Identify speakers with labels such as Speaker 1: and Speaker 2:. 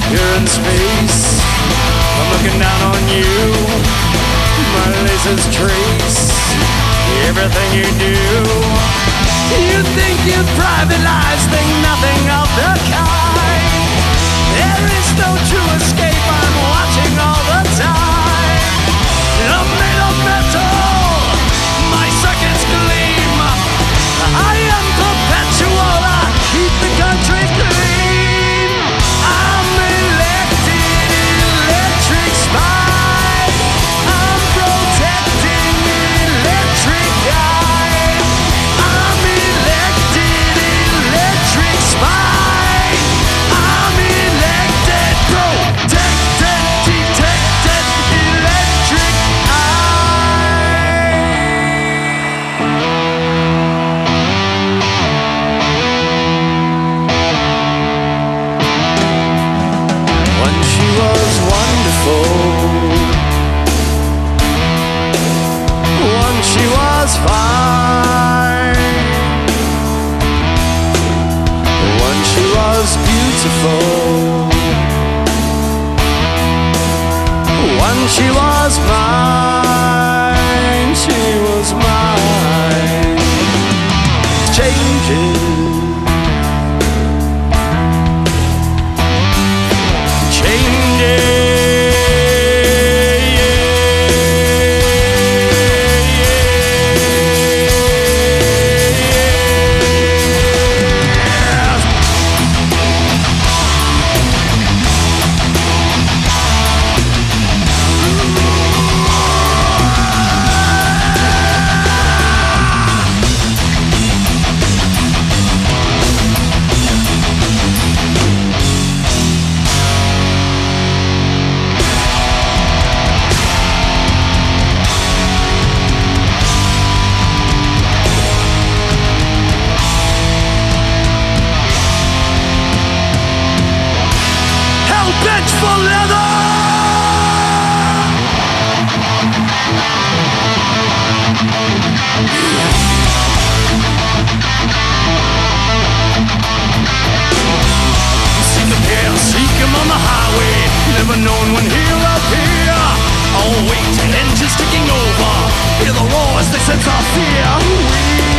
Speaker 1: You're in space, I'm looking down on you. My lasers trace everything you do. You think your private lives think nothing of the kind. There is no true escape, I'm watching all the time. I'm made of metal, my circuits gleam. I am perpetual, I keep the country clean. I'm elected electric spy. I'm protecting electric eye. I'm elected electric spy. I'm elected, protected, detected electric eye. When she was wonderful, when she was fine, when she was beautiful, when she was mine, she was mine. Changes, bench for leather. Seek him here, seek him on the highway. Never known when he'll appear. Oh wait, engines ticking over. Hear the roar as they sense our fear.